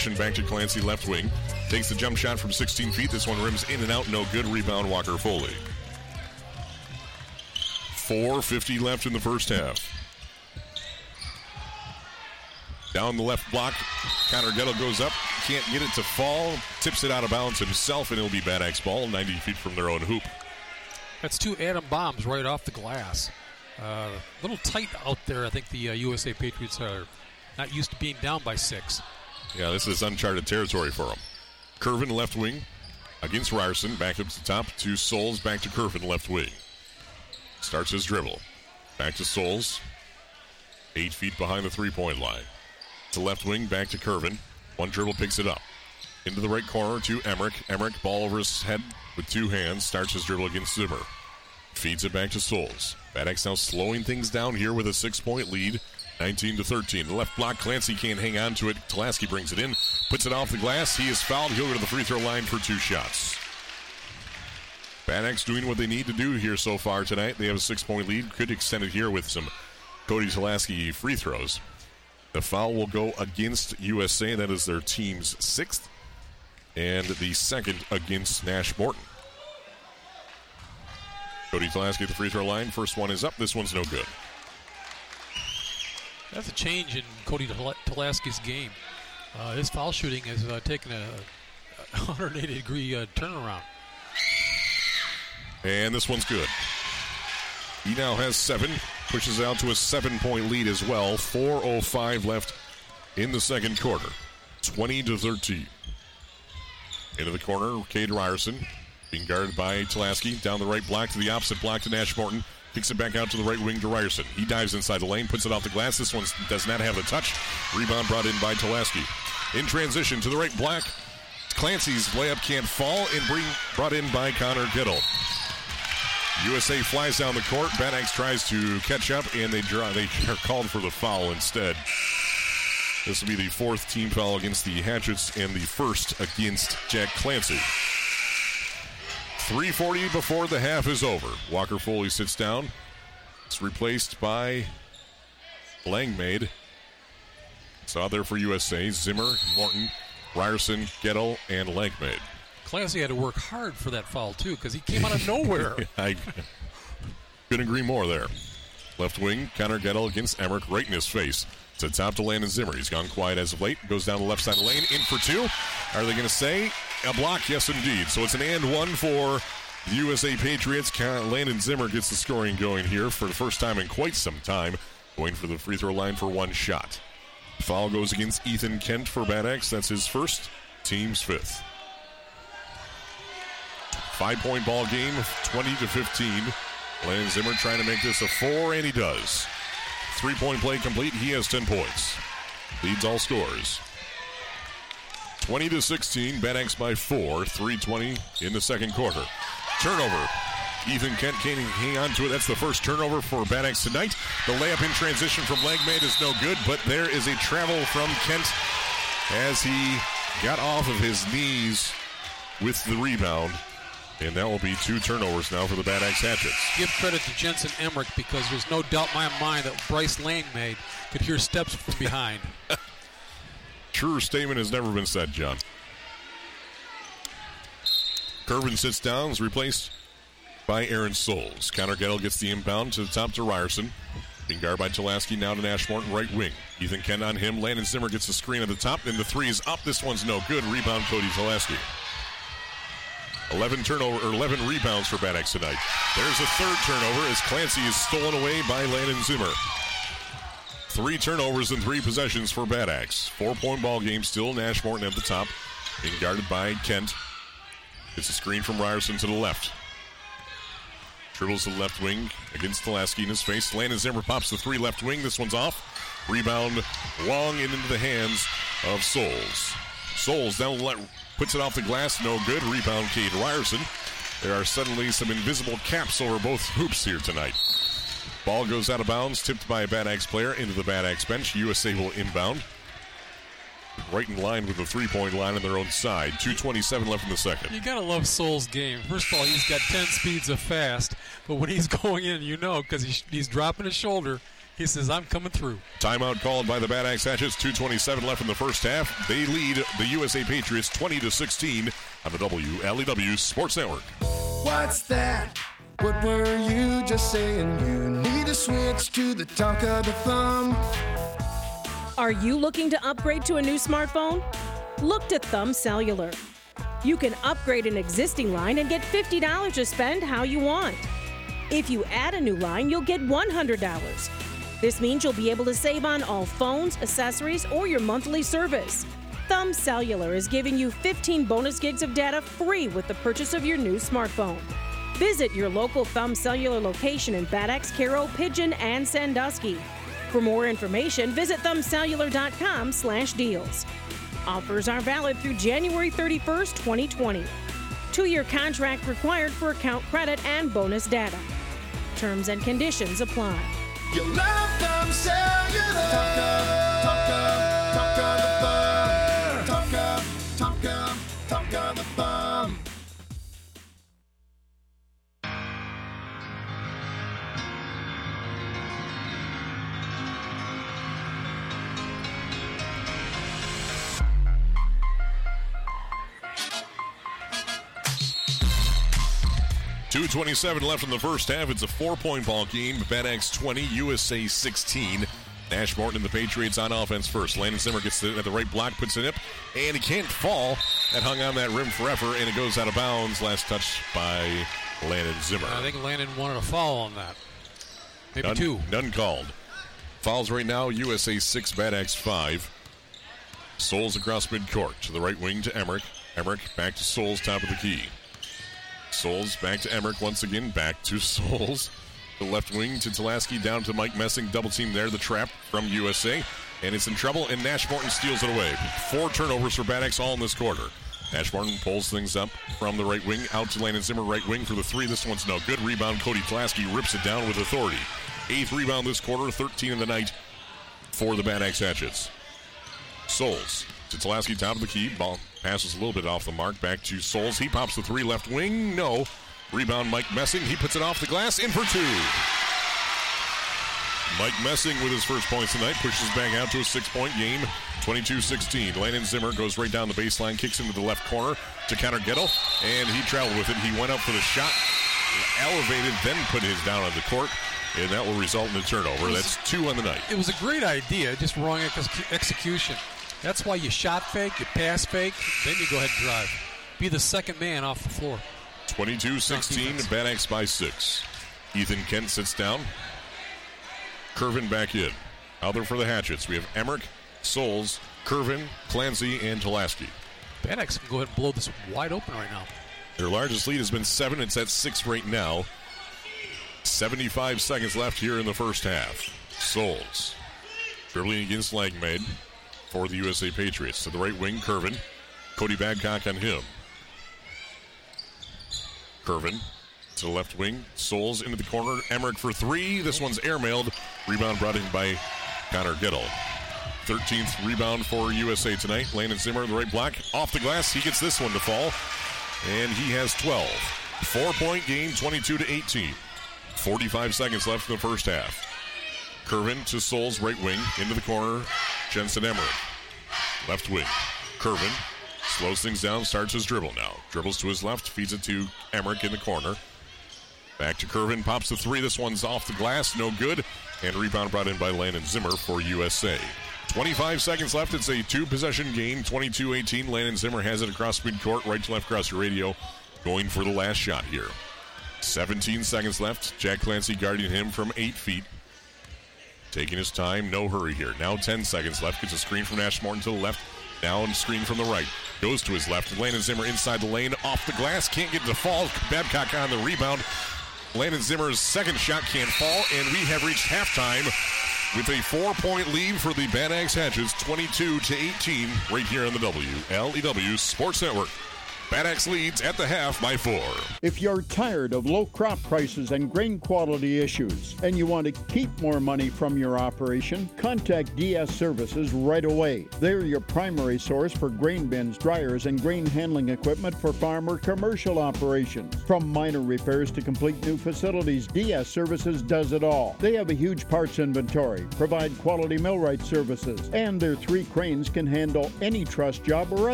transition back to Clancy, left wing. Takes the jump shot from 16 feet. This one rims in and out. No good. Rebound, Walker Foley. 4:50 left in the first half. Down the left block. Connor Gettle goes up. Can't get it to fall. Tips it out of bounds himself, and it'll be Bad Axe ball 90 feet from their own hoop. That's 2 atom bombs right off the glass. A little tight out there. I think the USA Patriots are not used to being down by 6. Yeah, this is uncharted territory for them. Curvin, left wing, against Ryerson. Back up to the top to Souls. Back to Curvin, left wing. Starts his dribble. Back to Souls. 8 feet behind the three-point line. To left wing, back to Curvin. One dribble, picks it up. Into the right corner to Emmerich. Emmerich, ball over his head with 2 hands. Starts his dribble against Zimmer. Feeds it back to Souls. Bad Axe now slowing things down here with a 6-point lead. 19-13. The left block, Clancy can't hang on to it. Tulaski brings it in, puts it off the glass. He is fouled. He'll go to the free throw line for 2 shots. Bad Axe doing what they need to do here so far tonight. They have a 6-point lead. Could extend it here with some Cody Tulaski free throws. The foul will go against USA. That is their team's 6th. And the 2nd against Nash Morton. Cody Tulaski at the free throw line. First one is up. This one's no good. That's a change in Cody Tulaski's game. His foul shooting has taken a 180-degree turnaround. And this one's good. He now has 7. Pushes out to a 7-point lead as well. 4:05 left in the second quarter. 20-13. Into the corner, Cade Ryerson. Being guarded by Tulaski. Down the right block to the opposite block to Nash Morton. Kicks it back out to the right wing to Ryerson. He dives inside the lane, puts it off the glass. This one does not have the touch. Rebound brought in by Tulaski. In transition to the right block. Clancy's layup can't fall, and brought in by Connor Gettle. USA flies down the court. Bad Axe tries to catch up, and they are called for the foul instead. This will be the 4th team foul against the Hatchets and the 1st against Jack Clancy. 3:40 before the half is over. Walker Foley sits down. It's replaced by Langmaid. It's out there for USA. Zimmer, Morton, Ryerson, Gettle, and Langmaid. Clancy had to work hard for that foul, too, because he came out of nowhere. I couldn't agree more there. Left wing, Connor Gettle against Emmerich, right in his face. To top to Landon Zimmer. He's gone quiet as of late. Goes down the left side of the lane. In for 2. Are they going to say a block? Yes, indeed. So it's an and 1 for the USA Patriots. Landon Zimmer gets the scoring going here for the first time in quite some time. Going for the free throw line for 1 shot. Foul goes against Ethan Kent for Bad Axe. That's his 1st, team's 5th. 5-point ball game, 20-15. Landon Zimmer trying to make this a 4, and he does. 3-point play complete. He has 10 points. Leads all scores. 20-16. Bad Axe by 4. 3:20 in the second quarter. Turnover. Ethan Kent can't hang on to it. That's the first turnover for Bad Axe tonight. The layup in transition from Langmaid is no good, but there is a travel from Kent as he got off of his knees with the rebound. And that will be 2 turnovers now for the Bad Axe Hatchets. Give credit to Jensen Emmerich, because there's no doubt in my mind that Bryce Langmaid could hear steps from behind. Truer statement has never been said, John. Curvin sits down, is replaced by Aaron Souls. Connor Gettle gets the inbound to the top to Ryerson. Being guarded by Tulaski, now to Nash Morton, right wing. Ethan Kent on him. Landon Zimmer gets the screen at the top, and the 3 is up. This one's no good. Rebound, Cody Tulaski. 11 rebounds for Bad Axe tonight. There's a 3rd turnover as Clancy is stolen away by Landon Zimmer. 3 turnovers in 3 possessions for Bad Axe. 4-point ball game still. Nash Morton at the top, being guarded by Kent. It's a screen from Ryerson to the left. Dribbles to the left wing against Tulaski in his face. Landon Zimmer pops the 3 left wing. This one's off. Rebound long and into the hands of Souls. Souls down puts it off the glass. No good. Rebound, Cade Ryerson. There are suddenly some invisible caps over both hoops here tonight. Ball goes out of bounds, tipped by a Bad Axe player into the Bad Axe bench. USA will inbound. Right in line with the 3-point line on their own side. 2:27 left in the second. You gotta love Souls' game. First of all, he's got 10 speeds of fast, but when he's going in, you know, because he's dropping his shoulder, He says, I'm coming through. Timeout called by the Bad Axe Hatchets. 2:27 left in the first half. They lead the USA Patriots 20-16 on the WLEW Sports Network. What's that? What were you just saying? You need to switch to the talk of the thumb. Are you looking to upgrade to a new smartphone? Look to Thumb Cellular. You can upgrade an existing line and get $50 to spend how you want. If you add a new line, you'll get $100. This means you'll be able to save on all phones, accessories, or your monthly service. Thumb Cellular is giving you 15 bonus gigs of data free with the purchase of your new smartphone. Visit your local Thumb Cellular location in Bad Axe, Caro, Pigeon, and Sandusky. For more information, visit thumbcellular.com/deals. Offers are valid through January 31st, 2020. 2-year contract required for account credit and bonus data. Terms and conditions apply. You love Thumb Cellular. Talk of the thumb. .27 left in the first half. It's a 4-point ball game. Bad Axe 20, USA 16. Nash Morton and the Patriots on offense first. Landon Zimmer gets it at the right block, puts it up, and he can't fall. That hung on that rim forever, and it goes out of bounds. Last touch by Landon Zimmer. I think Landon wanted a foul on that. Maybe two. None called. Fouls right now, USA 6, Bad Axe 5. Souls across midcourt. To the right wing to Emmerich. Emmerich back to Souls, top of the key. Souls back to Emmerich once again, back to Souls. The left wing to Tulaski, down to Mike Messing, double team there, the trap from USA. And it's in trouble, and Nash Morton steals it away. 4 turnovers for Bad Axe all in this quarter. Nash Morton pulls things up from the right wing, out to Landon Zimmer, right wing for the 3. This one's no good. Rebound, Cody Tulaski rips it down with authority. 8th rebound this quarter, 13 in the night for the Bad Axe Hatchets. Souls to Tulaski, top of the key. Ball passes a little bit off the mark. Back to Souls. He pops the 3 left wing. No. Rebound, Mike Messing. He puts it off the glass. In for 2. Mike Messing with his first points tonight. Pushes back out to a 6-point game. 22-16. Landon Zimmer goes right down the baseline. Kicks into the left corner to Connor Gettle. And he traveled with it. He went up for the shot. Elevated, then put his down on the court. And that will result in a turnover. That's 2 on the night. It was a great idea, just wrong execution. That's why you shot fake, you pass fake, then you go ahead and drive. Be the second man off the floor. 22-16, Bad Axe by 6. Ethan Kent sits down. Curvin back in. Out there for the Hatchets. We have Emmerich, Souls, Curvin, Clancy, and Tulaski. Bad Axe can go ahead and blow this wide open right now. Their largest lead has been 7. It's at 6 right now. 75 seconds left here in the first half. Souls dribbling against Langmaid for the USA Patriots. To the right wing, Curvin. Cody Babcock on him. Curvin to the left wing. Souls into the corner. Emmerich for 3. This one's airmailed. Rebound brought in by Connor Gettle. 13th rebound for USA tonight. Landon Zimmer in the right block. Off the glass. He gets this one to fall. And he has 12. 4-point game, 22-18. 45 seconds left in the first half. Curvin to Souls, right wing. Into the corner. Jensen Emmerich. Left wing. Curvin slows things down, starts his dribble now. Dribbles to his left, feeds it to Emmerich in the corner. Back to Curvin, pops the 3. This one's off the glass, no good. And rebound brought in by Landon Zimmer for USA. 25 seconds left. It's a 2-possession game, 22-18. Landon Zimmer has it across midcourt, right to left across your radio, going for the last shot here. 17 seconds left. Jack Clancy guarding him from 8 feet. Taking his time, no hurry here. Now 10 seconds left. Gets a screen from Nash Morton to the left. Down screen from the right. Goes to his left. Landon Zimmer inside the lane. Off the glass. Can't get to fall. Babcock on the rebound. Landon Zimmer's second shot can't fall. And we have reached halftime with a 4-point lead for the Bad Axe Hatchets. 22-18 right here on the WLEW Sports Network. Bad Axe leads at the half by 4. If you're tired of low crop prices and grain quality issues and you want to keep more money from your operation, contact DS Services right away. They're your primary source for grain bins, dryers, and grain handling equipment for farm or commercial operations. From minor repairs to complete new facilities, DS Services does it all. They have a huge parts inventory, provide quality millwright services, and their 3 cranes can handle any truss job or